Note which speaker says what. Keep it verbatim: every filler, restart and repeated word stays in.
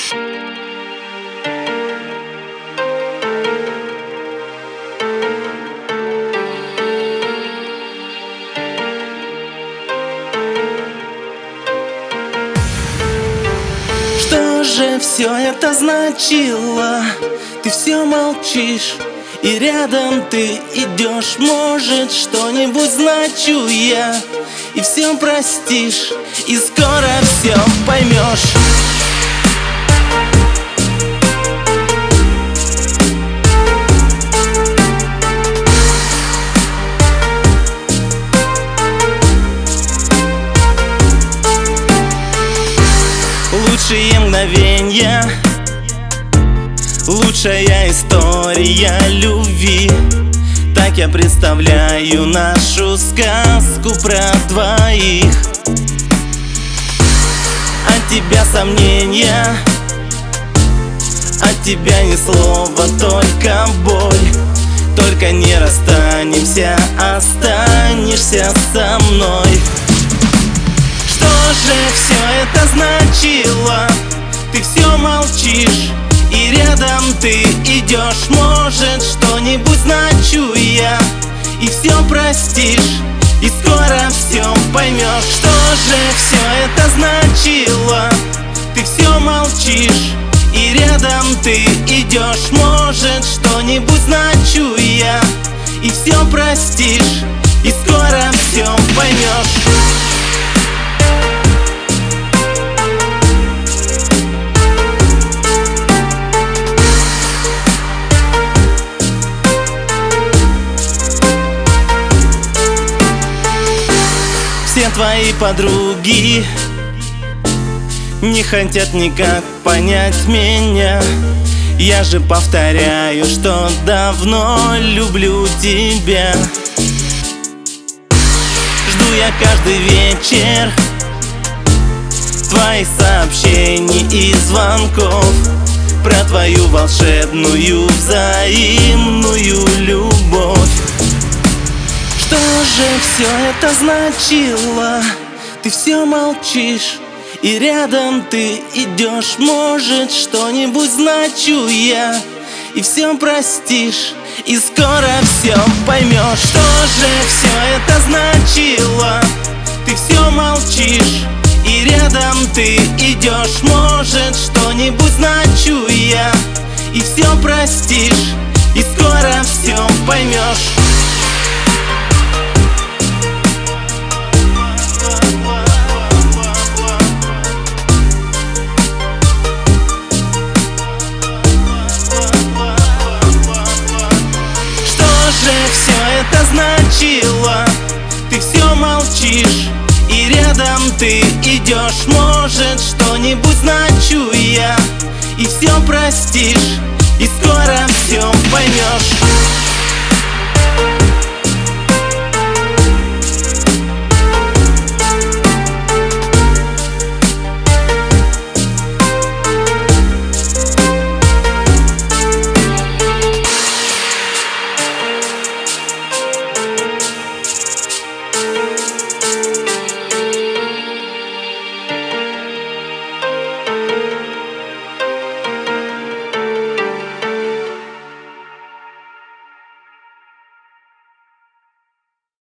Speaker 1: Что же все это значило? Ты все молчишь, и рядом ты идешь. Может, что-нибудь значу я, и все простишь, и скоро все поймешь. Лучшие мгновенья, лучшая история любви. Так я представляю нашу сказку про двоих. От тебя сомнения, от тебя ни слова, только боль. Только не расстанемся, останешься со мной. Что же все это значило? Ты все молчишь, и рядом ты идешь. Может, что-нибудь значу я, и все простишь, и скоро все поймешь. Что же все это значило? Ты все молчишь, и рядом ты идешь. Может, что-нибудь значу я, и все простишь, и скоро все поймешь. Все твои подруги не хотят никак понять меня. Я же повторяю, что давно люблю тебя. Жду я каждый вечер твоих сообщений и звонков про твою волшебную взаимную любовь. Что же все это значило? Ты все молчишь, и рядом ты идешь. Может, что-нибудь значу я, и все простишь, и скоро все поймешь. Что же все это значило? Ты все молчишь, и рядом ты идешь. Может, что-нибудь значу я, и все простишь, и скоро все поймешь. Все это значило? Ты все молчишь, и рядом ты идешь. Может, что-нибудь значу я, и все простишь, и скоро все поймешь.